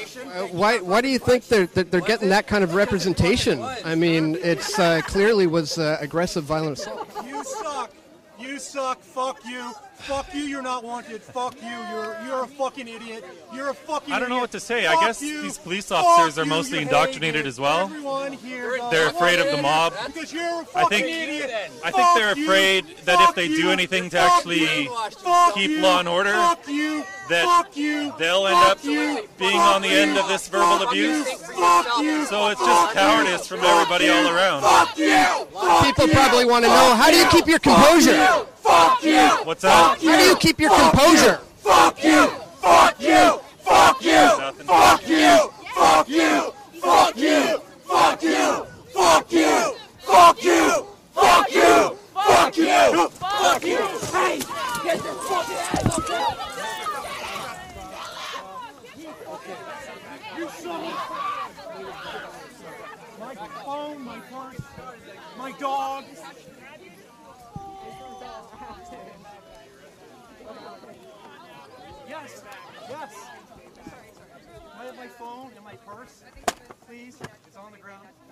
Why do you think they're getting that kind of representation? I mean, it's clearly was aggressive, violent assault. You suck. You suck. Fuck you. Fuck you. You're not wanted. Fuck you. You're a fucking idiot. You're a fucking idiot. I don't know what to say. I Fuck guess you. these police officers Fuck are you. mostly You're indoctrinated hated. as well. Everyone here. They're afraid of the mob. Because you're a I fucking think idiot. I think they're afraid that if they do anything to actually keep law and order, that they'll end up being on the end of this verbal abuse. So it's just cowardice from everybody all around. People probably want to know, how do you keep your composure? Fuck you! What's that? How do you keep your composure? Fuck you! Fuck you! Fuck you! Fuck you! Fuck you! Fuck you! Fuck you! Fuck you! Fuck you! Fuck you! Fuck you! Fuck you! Hey! Get this fucking ass up there! You son of my phone, my purse, my dog. Yes, yes. I have my phone and my purse. Please, it's on the ground.